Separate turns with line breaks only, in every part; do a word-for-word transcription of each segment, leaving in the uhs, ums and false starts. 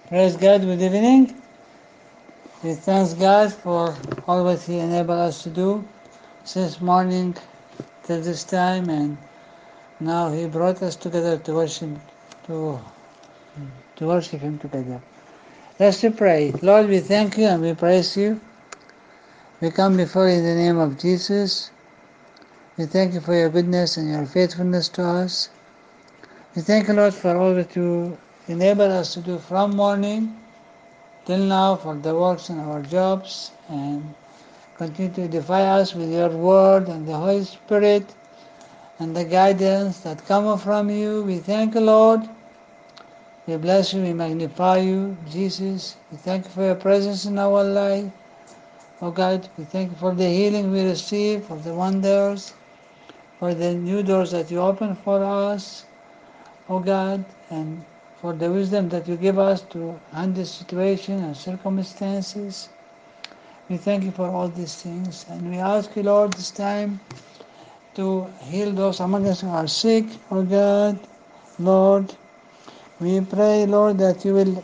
Praise God, good evening. We thank God for all what He enabled us to do since morning till this time, and now He brought us together to worship, to, to worship Him together. Let's pray. Lord, we thank you and we praise you. We come before you in the name of Jesus. We thank you for your goodness and your faithfulness to us. We thank you, Lord, for all that you enable us to do from morning till now, for the works and our jobs, and continue to edify us with your word and the Holy Spirit and the guidance that come from you. We thank you, Lord. We bless you, we magnify you, Jesus. We thank you for your presence in our life. Oh God, we thank you for the healing we receive, for the wonders, for the new doors that you open for us, oh God, and for the wisdom that you give us to handle situations and circumstances. We thank you for all these things, and we ask you, Lord, this time to heal those among us who are sick, oh God. Lord, we pray, Lord, that you will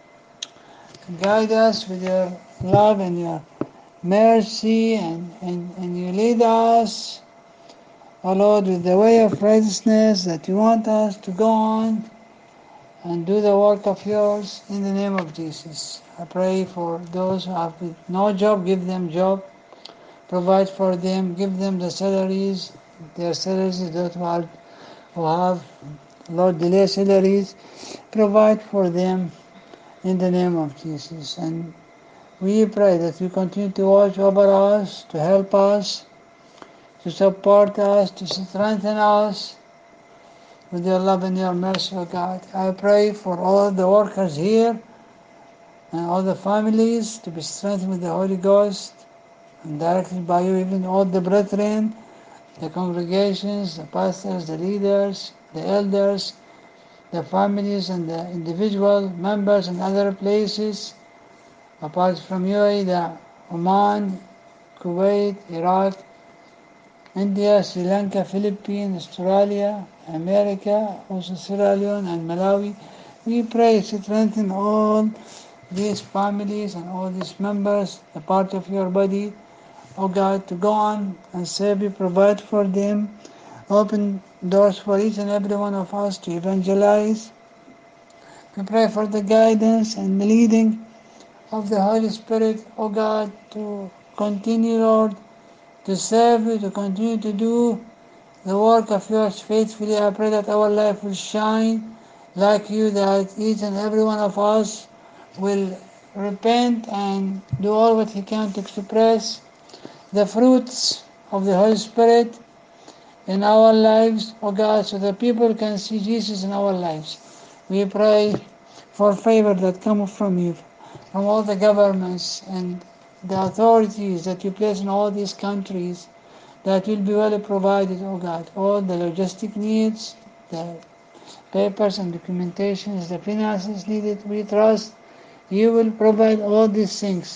guide us with your love and your mercy, and, and, and you lead us, oh Lord, with the way of righteousness that you want us to go on and do the work of yours in the name of Jesus. I pray for those who have no job, give them job, provide for them, give them the salaries, their salaries, those who, are, who have, Lord, delay salaries, provide for them in the name of Jesus. And we pray that you continue to watch over us, to help us, to support us, to strengthen us with your love and your mercy, O God. I pray for all the workers here and all the families to be strengthened with the Holy Ghost and directed by you, even all the brethren, the congregations, the pastors, the leaders, the elders, the families and the individual members in other places, apart from U A E, the Oman, Kuwait, Iraq, India, Sri Lanka, Philippines, Australia, America, also Sierra Leone and Malawi. We pray to strengthen all these families and all these members, a part of your body, O God, to go on and serve you, provide for them, open doors for each and every one of us to evangelize. We pray for the guidance and the leading of the Holy Spirit, O God, to continue, Lord, to serve you, to continue to do the work of yours faithfully. I pray that our life will shine like you, that each and every one of us will repent and do all what he can to express the fruits of the Holy Spirit in our lives, O God, so that people can see Jesus in our lives. We pray for favor that comes from you, from all the governments and the authorities that you place in all these countries, that will be well provided, O God. All the logistic needs, the papers and documentations, the finances needed, we trust you will provide all these things,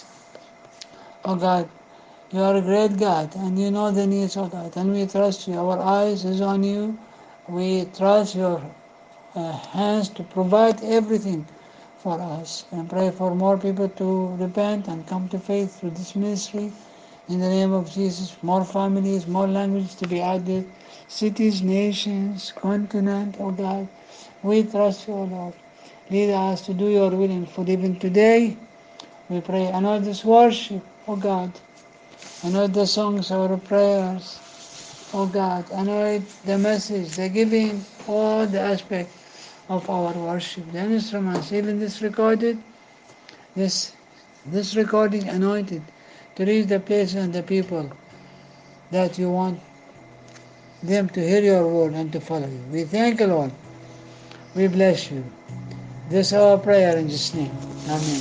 O God. You are a great God, and you know the needs of God, and we trust you. Our eyes is on you. We trust your uh, hands to provide everything for us, and pray for more people to repent and come to faith through this ministry. In the name of Jesus, more families, more languages to be added, cities, nations, continent, oh God. We trust you, O Lord. Lead us to do your will and for even today. We pray, anoint this worship, O God. Anoint the songs, our prayers, O God. Anoint the message, the giving, all the aspect of our worship. The instruments, even this recorded, this this recording anointed to reach the place and the people that you want them to hear your word and to follow you. We thank you, Lord. We bless you. This is our prayer in Jesus' name. Amen.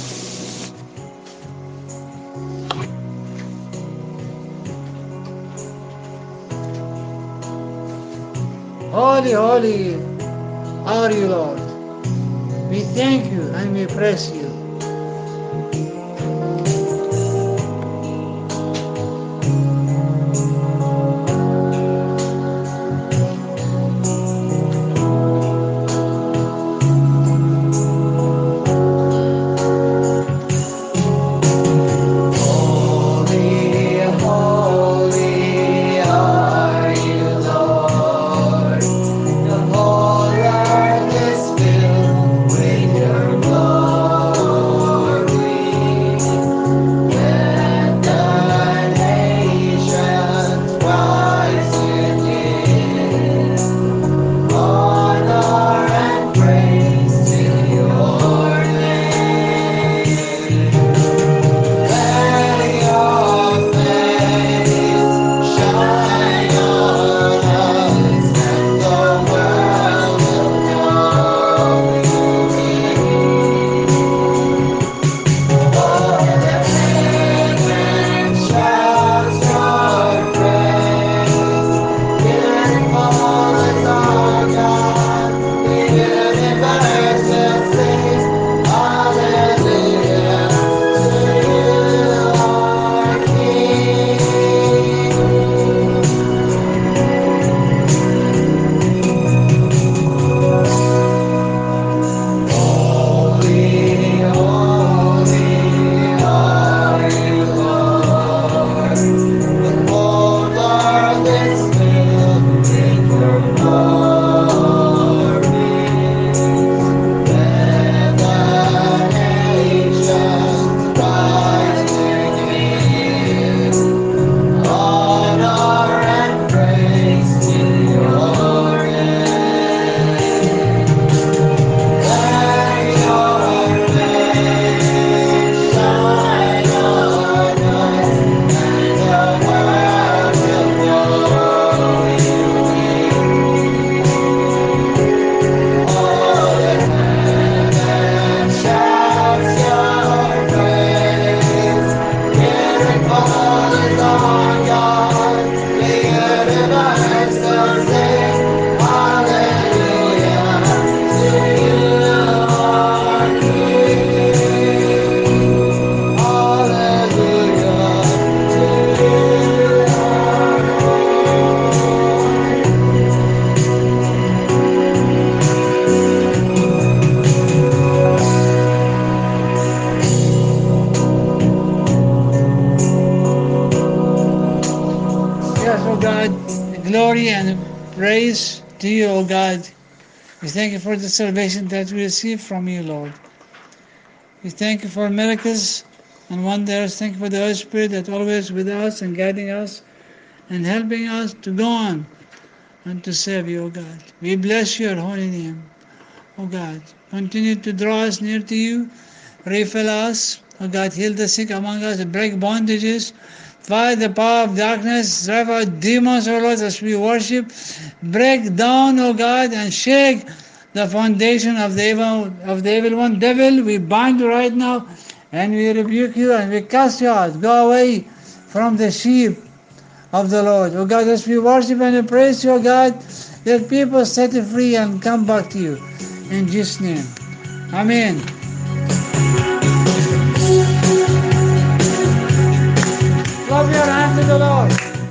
Holy, holy are you, Lord. We thank you and we praise you. glory and praise to you, O God. We thank you for the salvation that we receive from you, Lord. We thank you for miracles and wonders. Thank you for the Holy Spirit that always with us and guiding us and helping us to go on and to serve you, O God. We bless your holy name, O God. Continue to draw us near to you. Refill us, O God. Heal the sick among us. Break bondages. Fight the power of darkness. Drive out demons, O Lord, as we worship. Break down, O God, and shake the foundation of the evil of the evil one. Devil, we bind you right now, and we rebuke you, and we cast you out. Go away from the sheep of the Lord. O God, as we worship and praise you, O God, let people set you free and come back to you. In Jesus' name. Amen. Clap your hands to the Lord.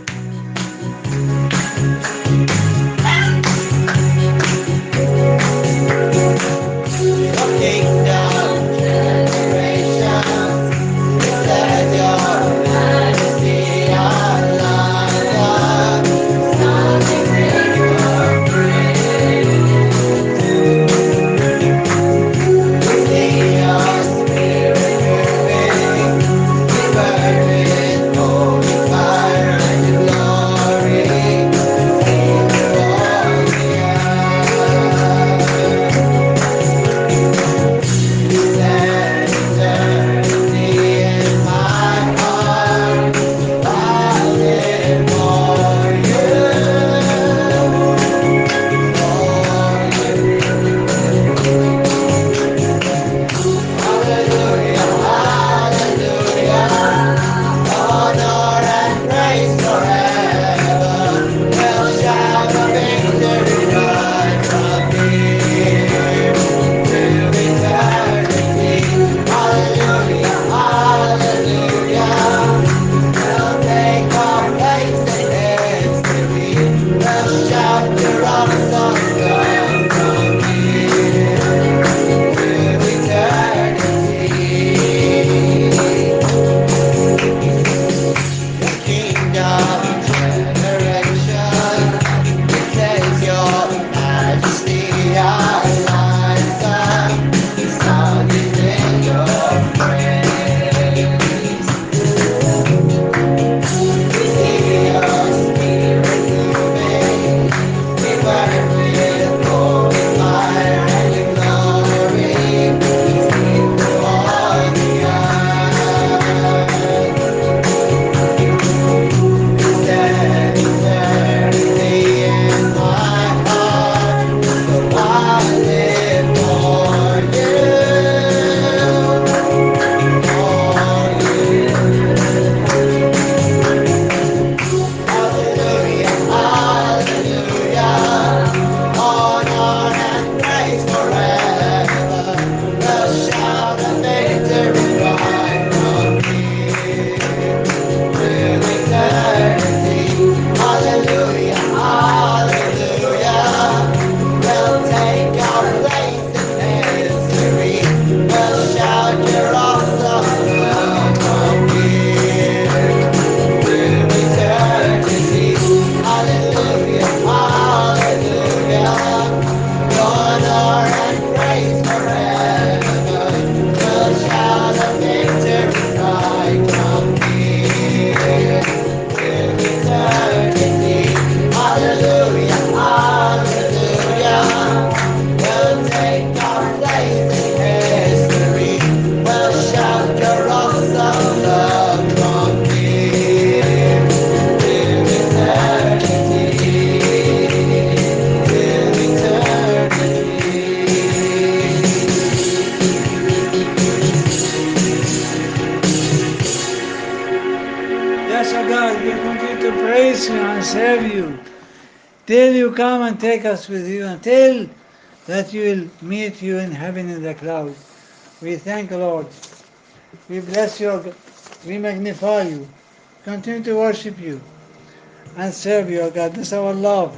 And serve you till you come and take us with you, until that you will meet you in heaven in the cloud. We thank the Lord. We bless you. We magnify you. Continue to worship you and serve you, O God. This is our love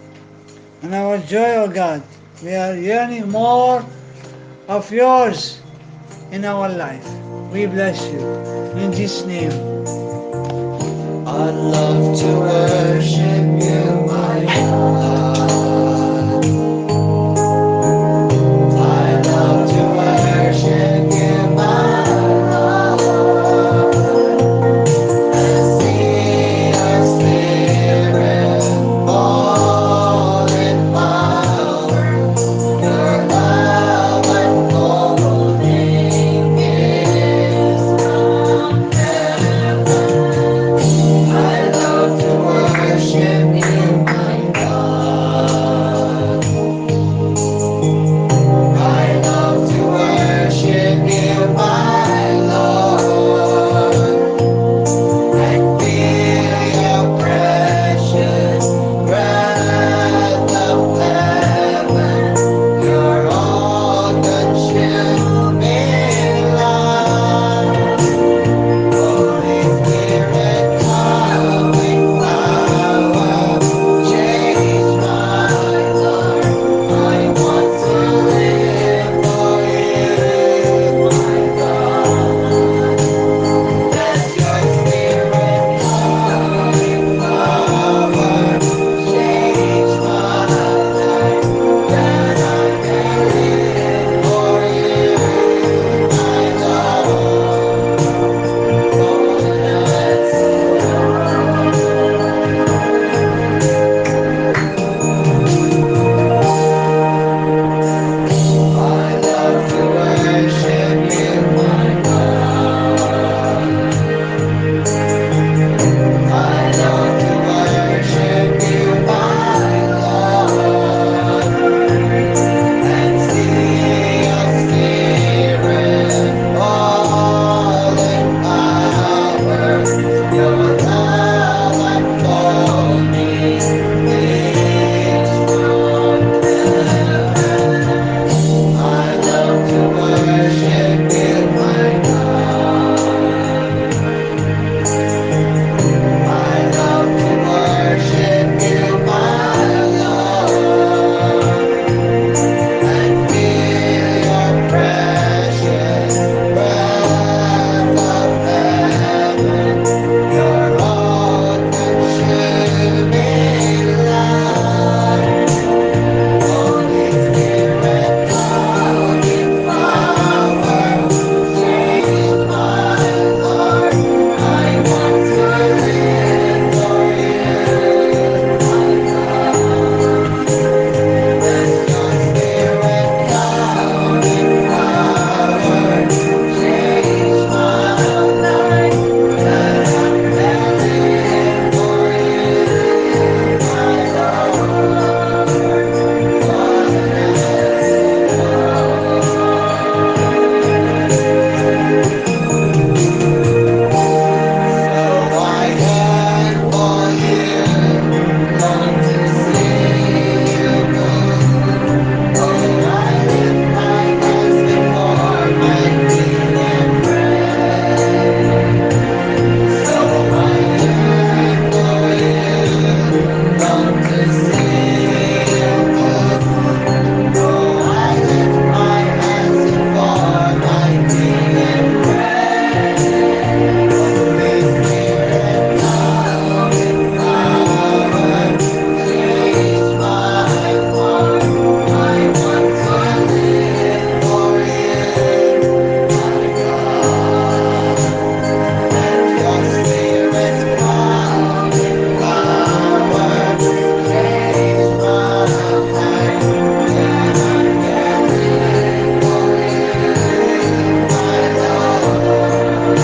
and our joy, O God. We are yearning more of yours in our life. We bless you. In Jesus' name.
I'd love to worship you, my God. I'd love to worship you, my Lord. And see your Spirit fall in power. Your love unfolding is from heaven. I love to worship you, my God. I love to worship you, my Lord. And feel your precious breath of heaven, your all-consuming love. Holy Spirit, come in power, change my heart. I want to live for you, my God. Let your Spirit come in power, change my life, that I can live for you, my Lord. I love to worship you, my God. I love to worship you, my Lord. And see your Spirit fall in power. Your love unfolding is from heaven. I love to worship you, my God. I love to worship you, my Lord. And feel your precious breath of heaven, your all-consuming love. Holy Spirit, come in power, change my heart. I want to live for you, my God. Let your Spirit come in power, change my life, that I can live for you, my Lord. So I yearn for you, long to see you move. Oh, I lift my hands before my King and pray. So I yearn for you, long to see you move. Oh, I lift my hands before my King and pray. Holy Spirit, come in power, change my heart. I want to live for you, my God. Let your Spirit come in power, change my life, that I can live for you, my Lord.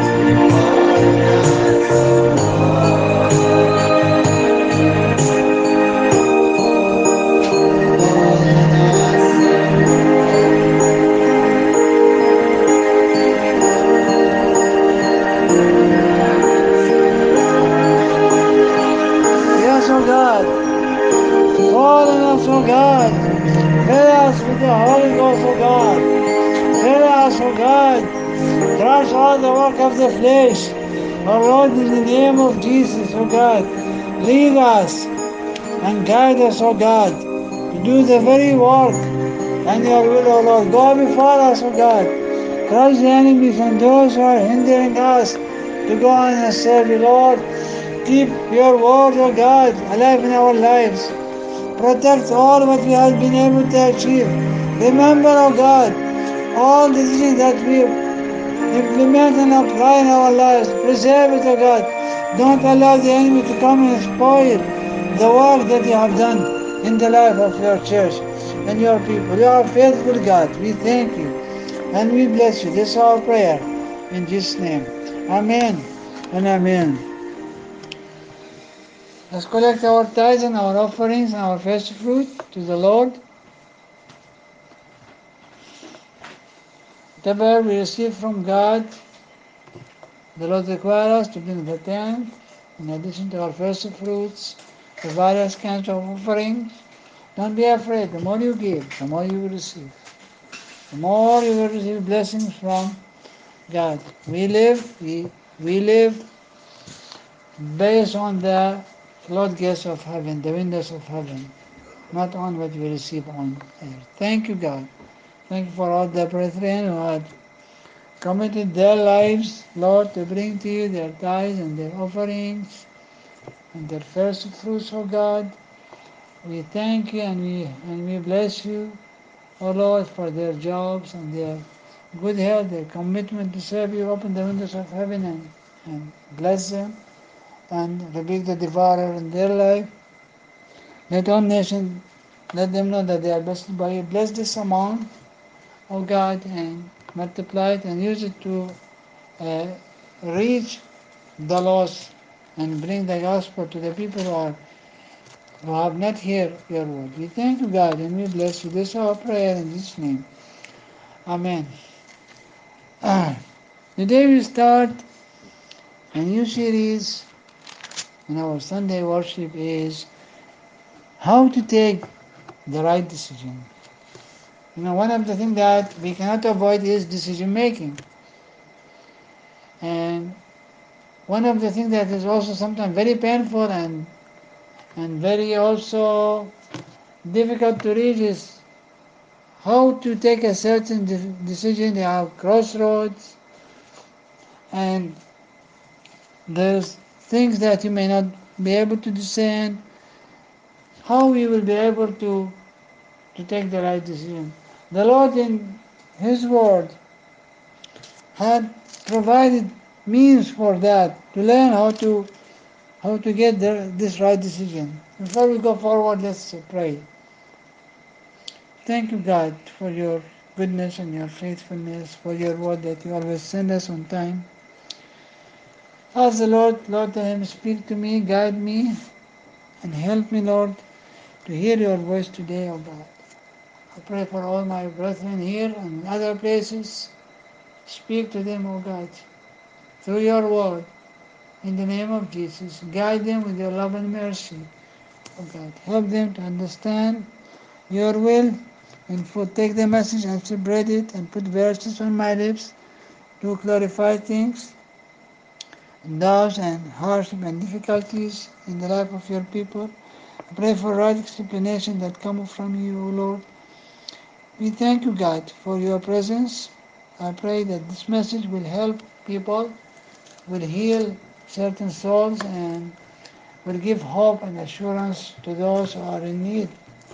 Yes, oh God. Fall on us, oh God. Fill us with the Holy Ghost, oh God. Fill us, oh God. Crush all the work of the flesh. Oh Lord, in the name of Jesus, oh God. Lead us and guide us, oh God, to do the very work and your will, oh Lord. Go before us, oh God. Crush the enemies and those who are hindering us to go on and serve you, Lord. Keep your word, O God, alive in our lives. Protect all what we have been able to achieve. Remember, O God, all the decisions that we implement and apply in our lives. Preserve it, O God. Don't allow the enemy to come and spoil the work that you have done in the life of your church and your people. You are faithful, God. We thank you and we bless you. This is our prayer in Jesus' name. Amen and amen. Let's collect our tithes and our offerings and our first fruit to the Lord. Whatever we receive from God, the Lord requires us to bring the tenth, in addition to our first fruits, the various kinds of offerings. Don't be afraid. The more you give, the more you will receive. The more you will receive blessings from God. We live, we, we live based on the floodgates of heaven, the windows of heaven, not on what we receive on earth. Thank you, God. Thank you for all the brethren who have committed their lives, Lord, to bring to you their tithes and their offerings and their first fruits, O God. We thank you and we and we bless you, O Lord, for their jobs and their good health, their commitment to serve you. Open the windows of heaven and, and bless them and rebuke the devourer in their life. Let all nations, let them know that they are blessed by you. Bless this amount, O God, and multiply it and use it to uh, reach the lost and bring the gospel to the people who are who have not heard your word. We thank you, God, and we bless you. This is our prayer in Jesus' name. Amen. Today we start a new series in our Sunday worship is how to take the right decision. You know, one of the things that we cannot avoid is decision making. And one of the things that is also sometimes very painful and and very also difficult to reach is how to take a certain de- decision. There are crossroads and there's things that you may not be able to discern. How we will be able to to take the right decision. The Lord in His Word had provided means for that, to learn how to how to get the, this right decision. Before we go forward, let's pray. Thank you, God, for your goodness and your faithfulness, for your word that you always send us on time. Ask the Lord, Lord, let Him speak to me, guide me, and help me, Lord, to hear your voice today, O God. I pray for all my brethren here and other places. Speak to them, O God, through your word. In the name of Jesus, guide them with your love and mercy, O God. Help them to understand your will and for take the message and spread it and put verses on my lips to clarify things, doubts and hardship and difficulties in the life of your people. I pray for right explanation that come from you, O Lord. We thank you, God, for your presence. I pray that this message will help people, will heal certain souls, and will give hope and assurance to those who are in need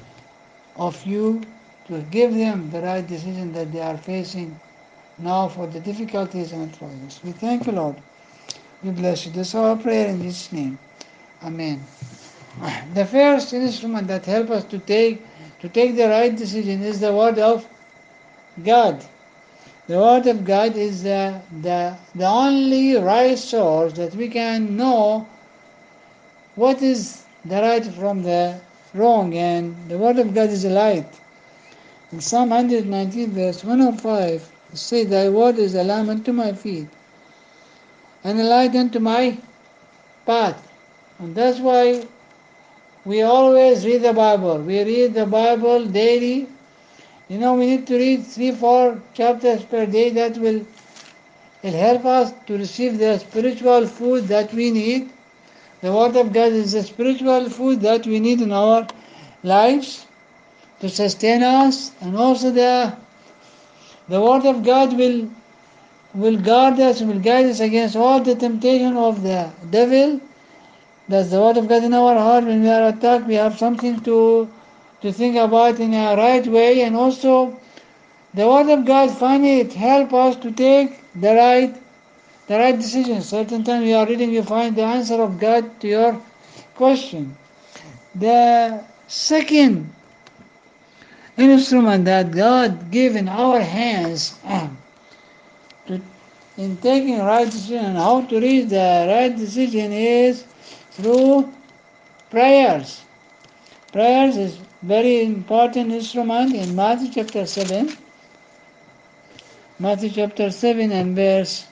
of you, to give them the right decision that they are facing now for the difficulties and trials. We thank you, Lord. We bless you. This is our prayer in Jesus' name. Amen. The first instrument that helps us to take to take the right decision is the Word of God. The Word of God is the, the, the only right source that we can know what is the right from the wrong, and the Word of God is a light. In Psalm one nineteen, verse one oh five, it says, Thy word is a lamp unto my feet, and a light unto my path. And that's why we always read the Bible. We read the Bible daily. You know, we need to read three, four chapters per day. That will, will help us to receive the spiritual food that we need. The Word of God is the spiritual food that we need in our lives to sustain us, and also the the Word of God will will guard us, will guide us against all the temptation of the devil That's the word of God in our heart. When we are attacked, we have something to to think about in a right way, and also the word of God finally it helps us to take the right the right decision. Certain times we are reading, you find the answer of God to your question. The second instrument that God gave in our hands to, in taking right decision and how to reach the right decision is through prayers. Prayers is very important instrument in Matthew chapter seven. Matthew chapter seven and verse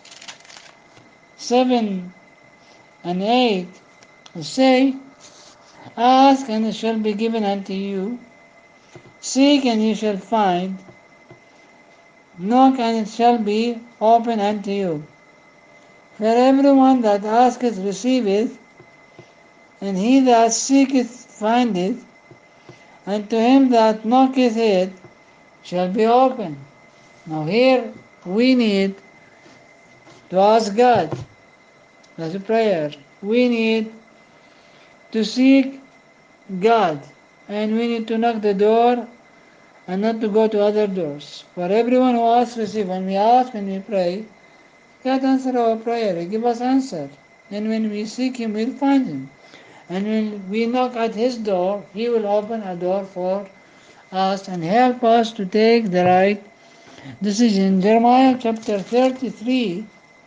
seven and eight say, ask and it shall be given unto you, seek and you shall find, knock and it shall be opened unto you. For everyone that asketh receiveth, and he that seeketh findeth, and to him that knocketh it shall be opened. Now here we need to ask God. That's a prayer. We need to seek God, and we need to knock the door and not to go to other doors. For everyone who asks, receive. When we ask, when we pray, God answers our prayer. He gives us answer. And when we seek Him, we'll find Him. And when we knock at His door, He will open a door for us and help us to take the right decision. Jeremiah chapter thirty-three.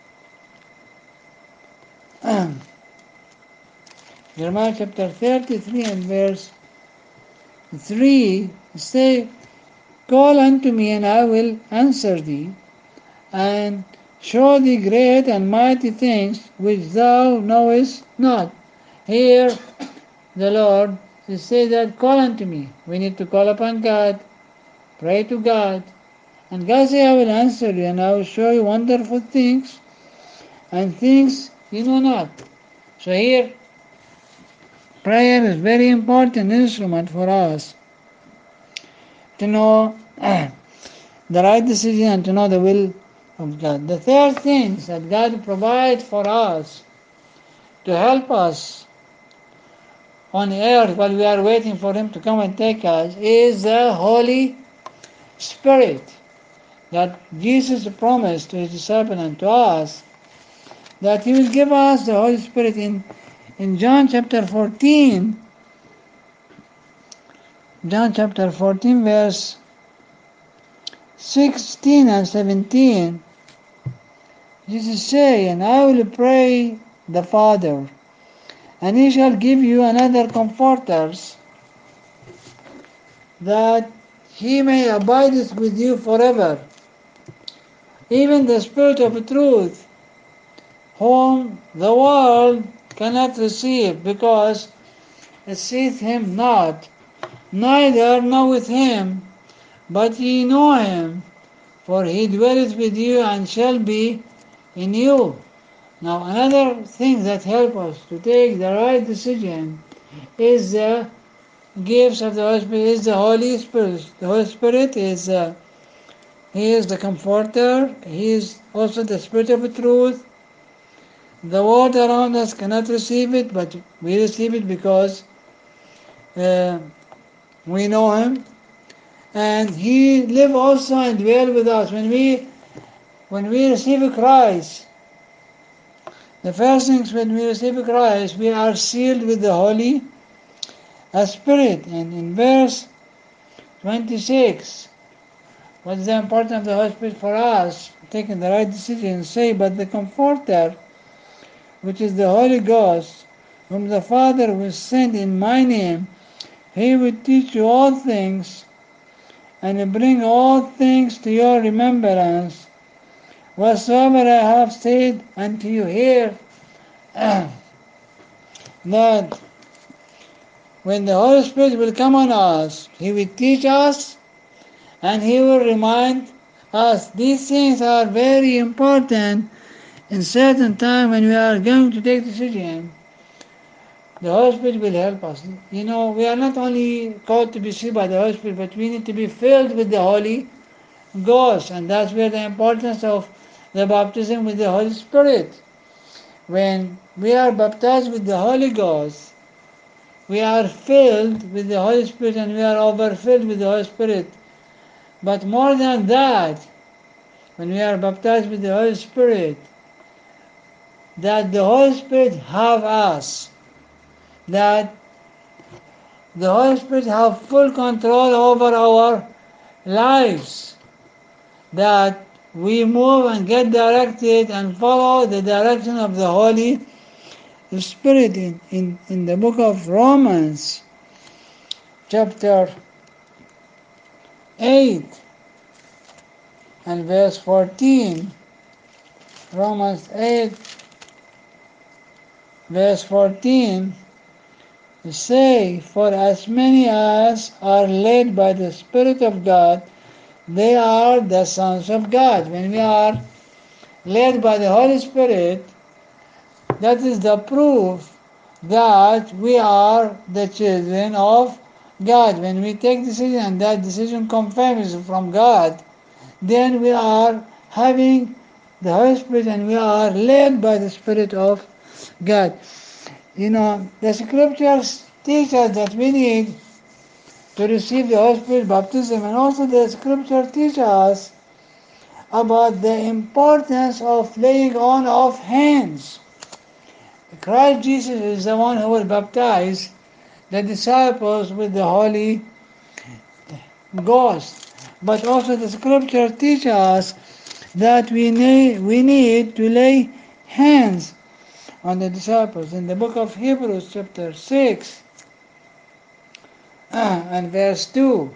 Jeremiah chapter thirty-three and verse three say, call unto me and I will answer thee, and show thee great and mighty things which thou knowest not. Here the Lord is say that call unto me. We need to call upon God, pray to God, and God say I will answer you and I will show you wonderful things and things you know not. So here prayer is very important instrument for us to know the right decision and to know the will of God. The third thing that God provides for us to help us on earth while we are waiting for Him to come and take us is the Holy Spirit that Jesus promised to His disciples and to us that He will give us the Holy Spirit in, in John chapter fourteen. John chapter fourteen verse sixteen and seventeen. Jesus say, and I will pray the Father, and He shall give you another comforters, that He may abide with you forever, even the Spirit of truth, whom the world cannot receive, because it seeth Him not, neither knoweth Him, but ye know Him, for He dwelleth with you and shall be in you. Now another thing that helps us to take the right decision is the gifts of the Holy Spirit, is the Holy Spirit. The Holy Spirit is uh, He is the Comforter. He is also the Spirit of truth. The world around us cannot receive it, but we receive it because uh, we know Him, and He live also and dwell with us. When we when we receive Christ, the first things when we receive Christ, we are sealed with the Holy Spirit. And in verse twenty-six, what is the importance of the Holy Spirit for us? Taking the right decision, say, but the Comforter, which is the Holy Ghost, whom the Father will send in my name, He will teach you all things, and bring all things to your remembrance, whatsoever I have said unto you. Here, that when the Holy Spirit will come on us, He will teach us and He will remind us. These things are very important in certain time when we are going to take decision. The Holy Spirit will help us. You know, we are not only called to be saved by the Holy Spirit, but we need to be filled with the Holy Ghost, and that's where the importance of the baptism with the Holy Spirit. when we are baptized with the Holy Ghost, we are filled with the Holy Spirit and we are overfilled with the Holy Spirit. But more than that, when we are baptized with the Holy Spirit, that the Holy Spirit have us, that the Holy Spirit have full control over our lives, that we move and get directed and follow the direction of the Holy Spirit. In, in, in the book of Romans, chapter eight and verse fourteen, Romans eight, verse fourteen, say, for as many as are led by the Spirit of God, they are the sons of God. When we are led by the Holy Spirit, that is the proof that we are the children of God. When we take decision and that decision confirms from God, then we are having the Holy Spirit and we are led by the Spirit of God. You know, the scriptures teach us that we need to receive the Holy Spirit baptism, and also the scripture teaches us about the importance of laying on of hands. Christ Jesus is the one who will baptize the disciples with the Holy Ghost. But also the scripture teaches us that we need, we need to lay hands on the disciples. In the book of Hebrews chapter six uh, and verse two,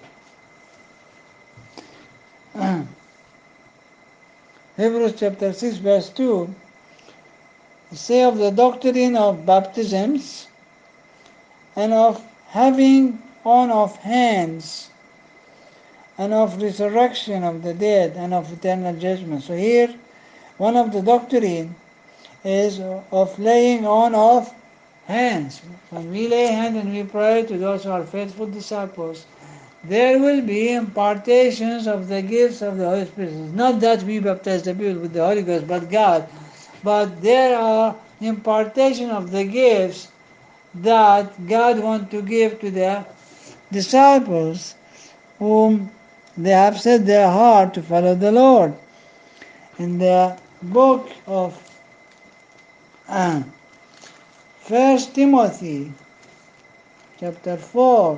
uh, Hebrews chapter six verse two, say of the doctrine of baptisms and of having on of hands and of resurrection of the dead and of eternal judgment. So here, one of the doctrine is of laying on of hands. When we lay hands and we pray to those who are faithful disciples, there will be impartations of the gifts of the Holy Spirit. It's not that we baptize the people with the Holy Ghost, but God. But there are impartation of the gifts that God wants to give to the disciples whom they have set their heart to follow the Lord. In the book of uh, First Timothy, chapter four,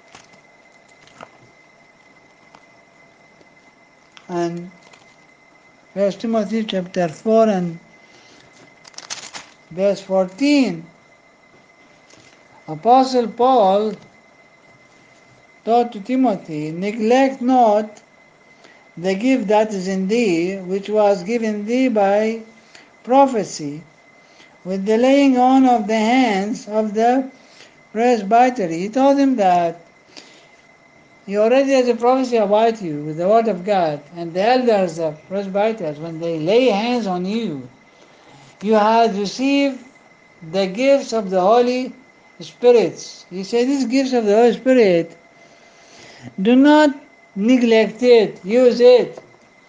and First Timothy chapter four and verse fourteen, Apostle Paul taught to Timothy, neglect not the gift that is in thee, which was given thee by prophecy, with the laying on of the hands of the presbytery. He told him that he already has a prophecy about you with the word of God, and the elders of presbyters, when they lay hands on you, you have received the gifts of the Holy Spirit. He said, these gifts of the Holy Spirit, do not neglect it. Use it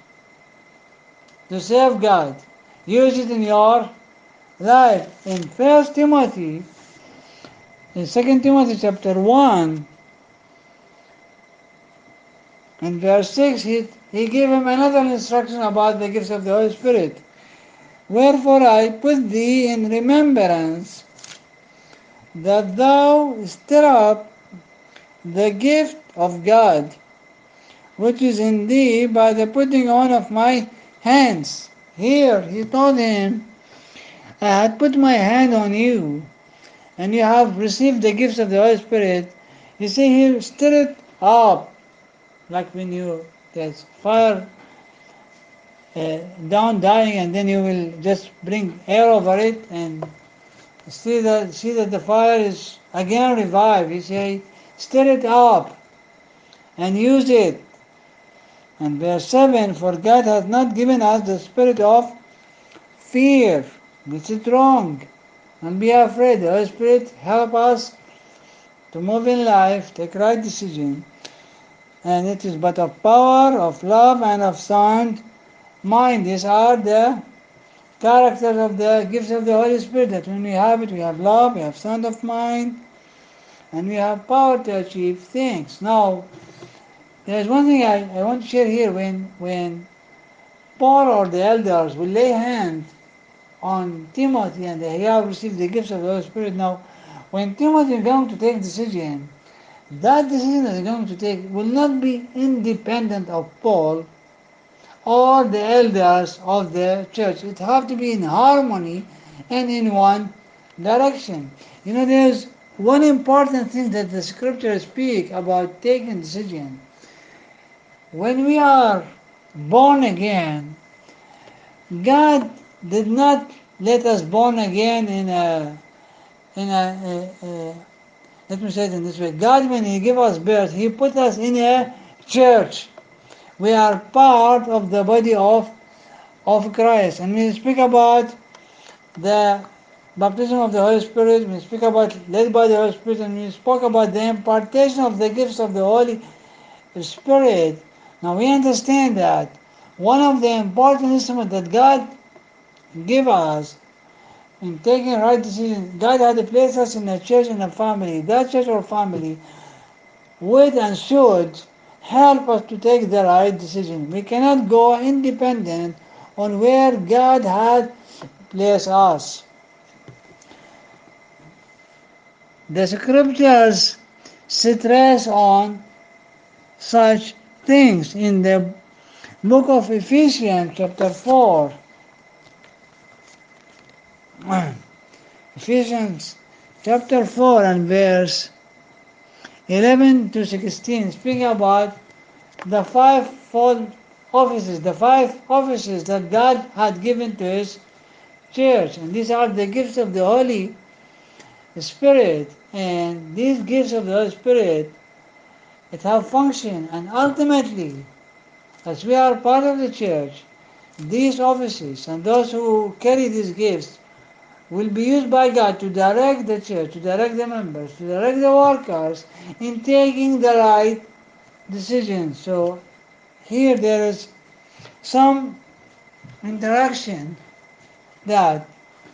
to serve God. Use it in your life. In First Timothy, in Second Timothy chapter one, in verse six, he, he gave him another instruction about the gifts of the Holy Spirit. Wherefore I put thee in remembrance that thou stir up the gift of God, which is in thee by the putting on of my hands. Here he told him, I had put my hand on you, and you have received the gifts of the Holy Spirit. You see, he stir it up, like when you, there's fire uh, down dying, and then you will just bring air over it, and see that, see that the fire is again revived. You say, stir it up, and use it. And verse seven, for God hath not given us the spirit of fear, which is wrong. Don't be afraid. The Holy Spirit help us to move in life, take right decision. And it is but of power, of love, and of sound mind. These are the characters of the gifts of the Holy Spirit, that when we have it, we have love, we have sound of mind, and we have power to achieve things. Now, there's one thing I, I want to share here. When, when Paul or the elders will lay hands on Timothy and he have received the gifts of the Holy Spirit, now, when Timothy is going to take decision, that decision that he's going to take will not be independent of Paul or the elders of the church. It have to be in harmony and in one direction. You know, there's one important thing that the scriptures speak about taking decision. When we are born again, God did not let us born again in a in a, a, a let me say it in this way. God, when He gave us birth, He put us in a church. We are part of the body of of Christ. And we speak about the baptism of the Holy Spirit, we speak about led by the Holy Spirit, and we spoke about the impartation of the gifts of the Holy Spirit. Now we understand that one of the important instruments that God gave us in taking right decisions, God had placed us in a church and a family. That church or family would and should help us to take the right decision. We cannot go independent on where God had placed us. The scriptures stress on such things in the book of Ephesians chapter four. Ephesians chapter four and verse eleven to sixteen, speaking about the fivefold offices, the five offices that God had given to His church. And these are the gifts of the Holy Spirit. And these gifts of the Holy Spirit, it have function. And ultimately, as we are part of the church, these offices and those who carry these gifts will be used by God to direct the church, to direct the members, to direct the workers in taking the right decisions. So here there is some interaction that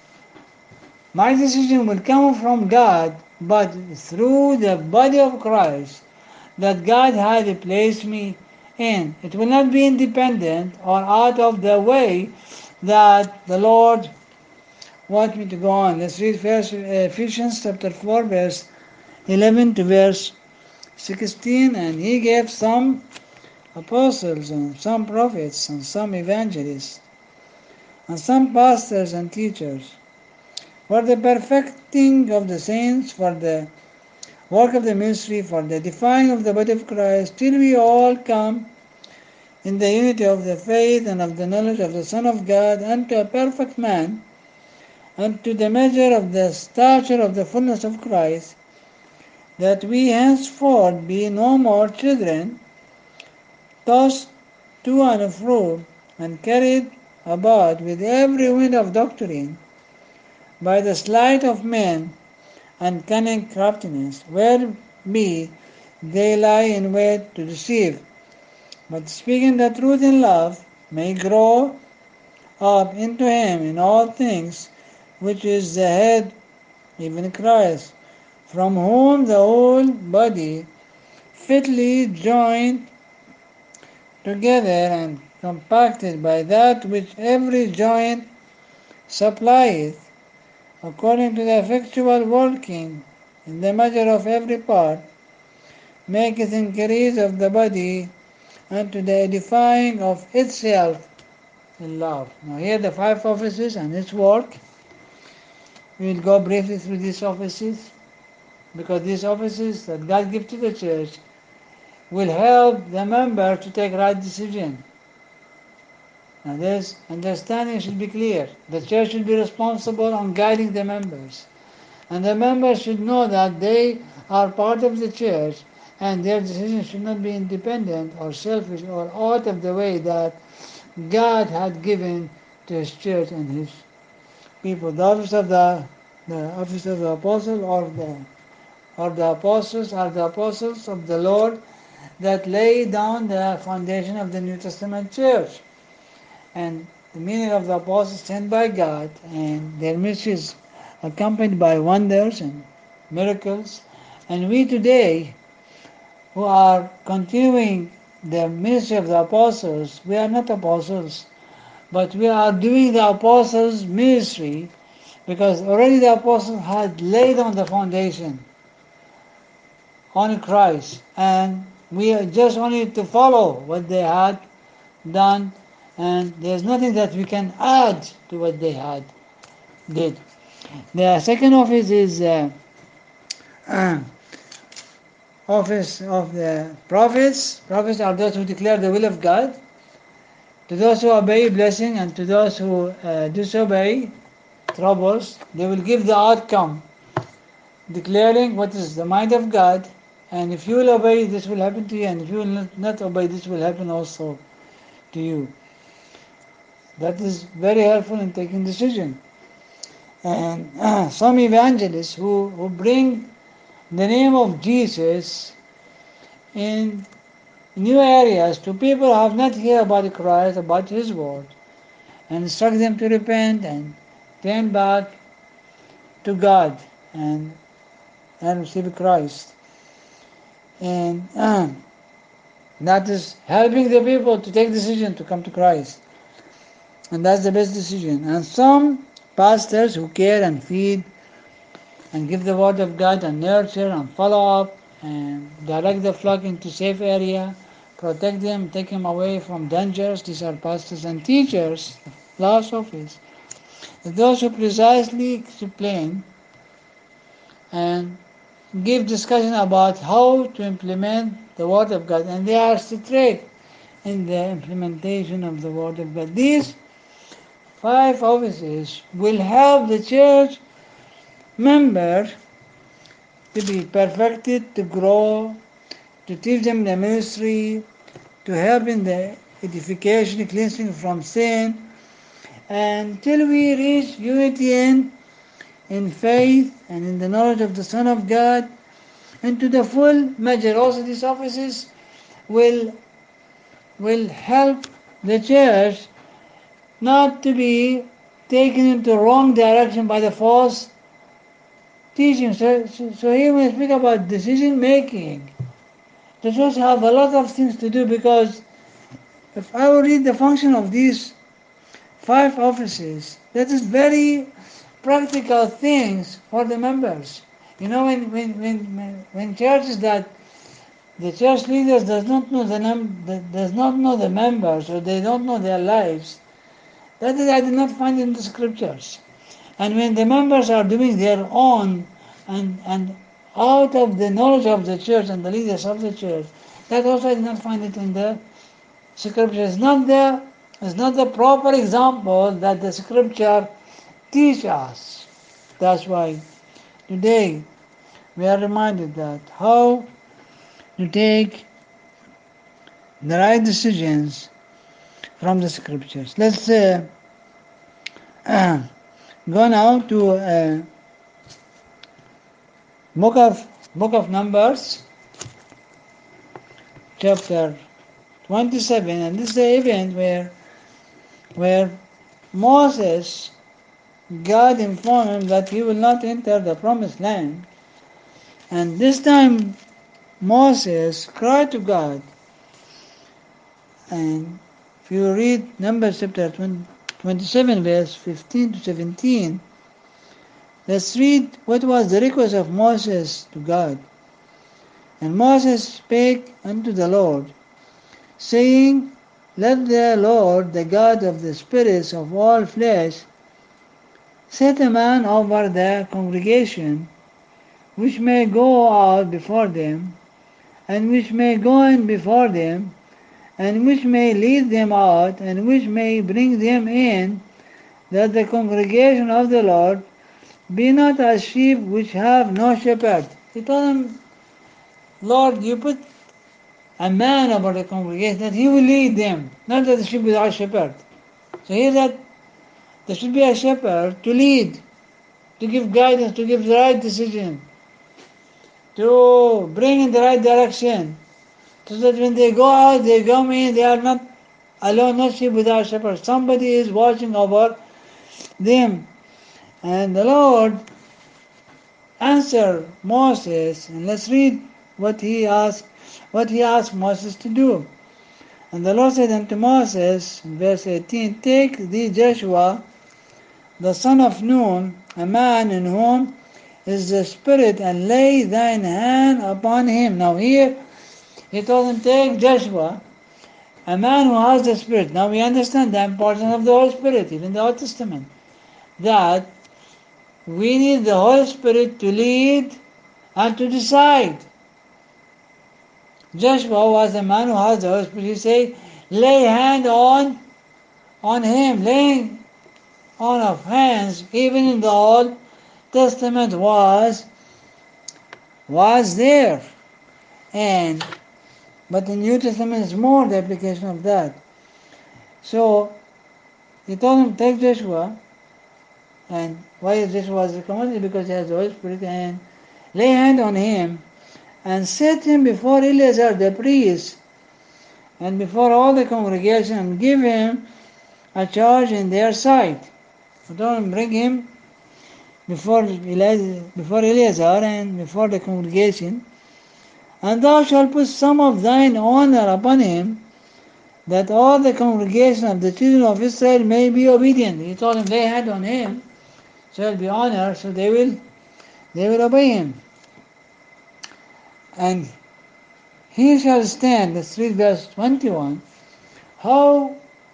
my decision will come from God, but through the body of Christ that God had placed me in. It will not be independent or out of the way that the Lord wants me to go on. Let's read first Ephesians chapter four, verse eleven to verse sixteen. And He gave some apostles and some prophets and some evangelists and some pastors and teachers for the perfecting of the saints, for the work of the ministry, for the edifying of the body of Christ, till we all come in the unity of the faith and of the knowledge of the Son of God, unto a perfect man, unto the measure of the stature of the fullness of Christ, that we henceforth be no more children, tossed to and fro, and carried about with every wind of doctrine, by the sleight of men and cunning craftiness, whereby they lie in wait to deceive. But speaking the truth in love, may grow up into Him in all things, which is the head, even Christ, from whom the whole body, fitly joined together and compacted by that which every joint supplieth, according to the effectual working in the measure of every part, maketh increase of the body unto the edifying of itself in love. Now here the five offices and its work. We will go briefly through these offices, because these offices that God gives to the church will help the member to take right decision. Now this understanding should be clear. The church should be responsible on guiding the members. And the members should know that they are part of the church and their decisions should not be independent or selfish or out of the way that God had given to His church and His people. The office of the, the office of the apostle or the or the apostles are the apostles of the Lord that lay down the foundation of the New Testament church. And the meaning of the apostles sent by God, and their ministry is accompanied by wonders and miracles. And we today, who are continuing the ministry of the apostles, we are not apostles, but we are doing the apostles' ministry because already the apostles had laid on the foundation on Christ, and we are just only to follow what they had done, and there's nothing that we can add to what they had did. The second office is uh, uh, office of the prophets. Prophets are those who declare the will of God. To those who obey, blessing, and to those who uh, disobey, troubles. They will give the outcome, declaring what is the mind of God. And if you will obey, this will happen to you, and if you will not, not obey, this will happen also to you. That is very helpful in taking decision. And uh, some evangelists who, who bring the name of Jesus in new areas to people who have not heard about Christ, about His word, and instruct them to repent and turn back to God and, and receive Christ. And uh, that is helping the people to take decision to come to Christ. And that's the best decision. And some pastors who care and feed and give the word of God and nurture and follow up and direct the flock into safe area, protect them, take them away from dangers. These are pastors and teachers, last office. Those who precisely explain and give discussion about how to implement the word of God, and they are straight in the implementation of the word of God. These five offices will help the church member to be perfected, to grow, to teach them the ministry, to help in the edification, cleansing from sin, until we reach unity in, in faith and in the knowledge of the Son of God, and to the full measure. Also, these offices will will help the church not to be taken into wrong direction by the false teaching. So, so, so here we speak about decision making. The church have a lot of things to do, because if I will read the function of these five offices, that is very practical things for the members. You know, when when when when churches that the church leaders does not know the num does not know the members, or they don't know their lives, that is I did not find in the scriptures. And when the members are doing their own and and out of the knowledge of the church and the leaders of the church, that also I did not find it in the scripture. It's not the it's not the proper example that the scripture teach us. That's why today we are reminded that how to take the right decisions from the scriptures. Let's uh, uh, go now to uh, book of book of Numbers, chapter twenty-seven, and this is the event where where Moses, God informed him that he will not enter the promised land, and this time Moses cried to God. And if you read Numbers chapter twenty-seven, verse fifteen to seventeen, let's read what was the request of Moses to God. And Moses spake unto the Lord, saying, Let the Lord, the God of the spirits of all flesh, set a man over the congregation, which may go out before them, and which may go in before them, and which may lead them out, and which may bring them in, that the congregation of the Lord be not as sheep which have no shepherd. He told them, Lord, you put a man over the congregation that he will lead them, not that the sheep without shepherd. So here that there should be a shepherd to lead, to give guidance, to give the right decision, to bring in the right direction, so that when they go out, they come in, they are not alone, not sheep without shepherd. Somebody is watching over them. And the Lord answered Moses, and let's read what he asked, what he asked Moses to do. And the Lord said unto Moses, in verse eighteen, take thee Joshua, the son of Nun, a man in whom is the Spirit, and lay thine hand upon him. Now here, he told him, take Joshua, a man who has the Spirit. Now we understand the importance of the Holy Spirit, even in the Old Testament, that we need the Holy Spirit to lead and to decide. Joshua was a man who has the Holy Spirit. He said, lay hand on, on him. Laying on of hands, even in the Old Testament, was was there. And but the New Testament is more the application of that. So he told him, take Joshua, and why Joshua was recommended? Because he has the Holy Spirit, and lay hand on him, and set him before Eleazar the priest, and before all the congregation, and give him a charge in their sight. So don't bring him before Eleazar, before Eleazar and before the congregation, and thou shalt put some of thine honor upon him, that all the congregation of the children of Israel may be obedient. He told him, lay hand on him, shall be honored, so they will they will obey him. And he shall stand, let's read verse twenty-one, how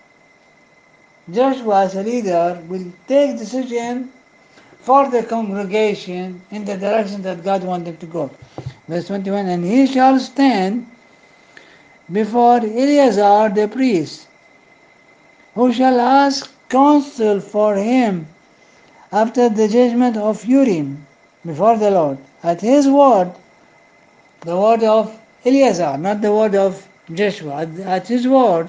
Joshua as a leader will take decision for the congregation in the direction that God wanted to go. Verse twenty-one, and he shall stand before Eleazar the priest, who shall ask counsel for him after the judgment of Urim before the Lord. At his word, the word of Eleazar, not the word of Joshua, at, at his word,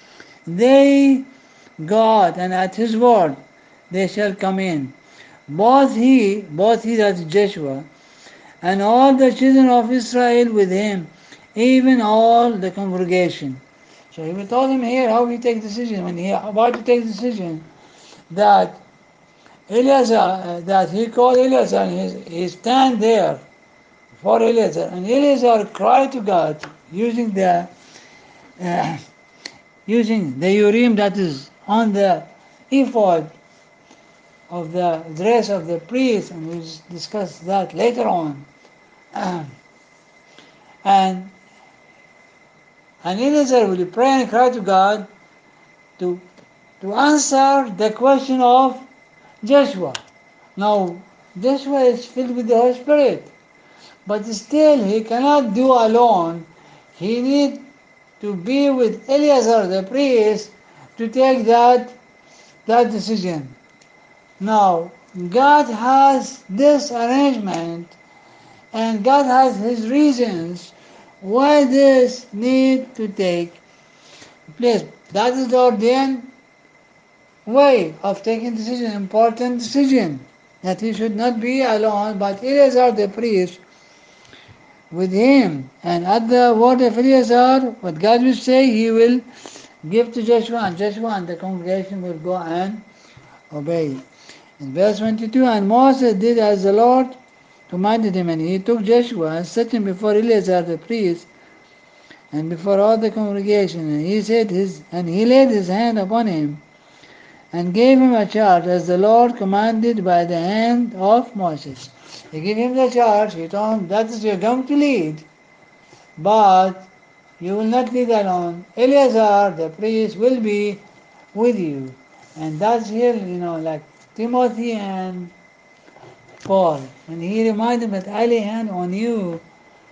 they, God, and at his word, they shall come in. Both he, both he, that's Joshua, and all the children of Israel with him, even all the congregation. So he told him here how he take decision, when he about to take decision, that Eleazar, uh, that he called Eleazar, and he, he stand there for Eleazar, and Eleazar cried to God using the uh, using the Urim that is on the ephod of the dress of the priest, and we'll discuss that later on. Um, and and Eleazar will pray and cry to God to to answer the question of Joshua. Now, Joshua is filled with the Holy Spirit, but still he cannot do alone. He needs to be with Eleazar the priest to take that, that decision. Now, God has this arrangement, and God has his reasons why this need to take place. That is the ordained way of taking decision, important decision, that he should not be alone, but Eleazar the priest with him. And at the word of Eleazar, what God will say, he will give to Joshua, and Joshua and the congregation will go and obey. In verse twenty-two, and Moses did as the Lord commanded him, and he took Joshua and set him before Eleazar the priest, and before all the congregation, and he said his, and he laid his hand upon him, and gave him a charge as the Lord commanded by the hand of Moses. He gave him the charge. He told him, that is, you're going to lead, but you will not lead alone. Eleazar, the priest, will be with you. And that's here, you know, like Timothy and Paul. When he reminded him that I lay hand on you,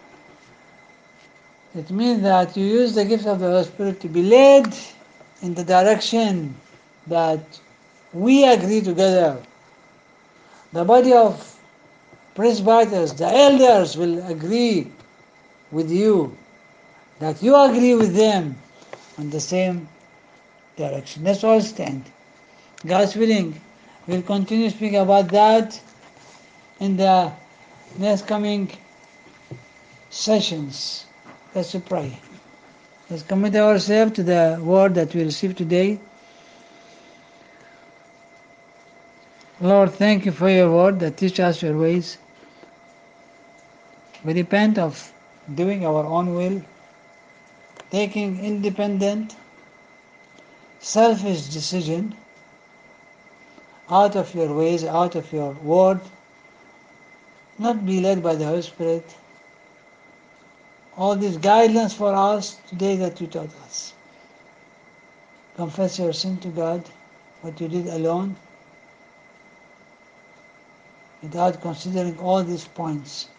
it means that you use the gifts of the Holy Spirit to be led in the direction that we agree together. The body of presbyters, the elders will agree with you, that you agree with them on the same direction. Let's all stand. God's willing, we'll continue speaking about that in the next coming sessions. Let's pray. Let's commit ourselves to the word that we receive today. Lord, thank you for your word that teaches us your ways. We repent of doing our own will, taking independent, selfish decision out of your ways, out of your word, not be led by the Holy Spirit. All these guidelines for us today that you taught us. Confess your sin to God, what you did alone, without considering all these points.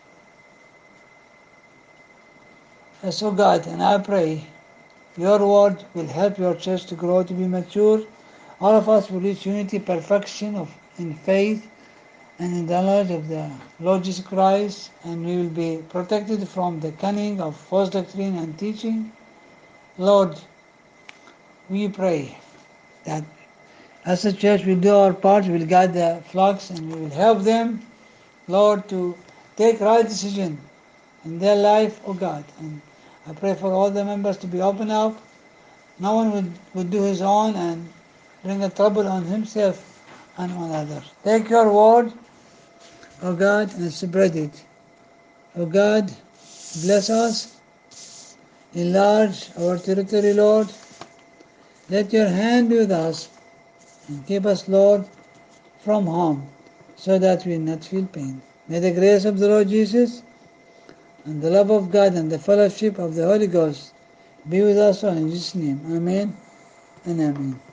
Yes, oh God, and I pray your word will help your church to grow to be mature. All of us will reach unity, perfection of in faith and in the knowledge of the Lord Jesus Christ, and we will be protected from the cunning of false doctrine and teaching. Lord, we pray that as a church we do our part, we will guide the flocks and we will help them, Lord, to take right decision in their life, oh God. And I pray for all the members to be open up. No one would, would do his own and bring a trouble on himself and on others. Take your word, oh God, and spread it. Oh God, bless us, enlarge our territory, Lord. Let your hand be with us and keep us, Lord, from harm, so that we will not feel pain. May the grace of the Lord Jesus and the love of God and the fellowship of the Holy Ghost be with us all in Jesus' name. Amen and amen.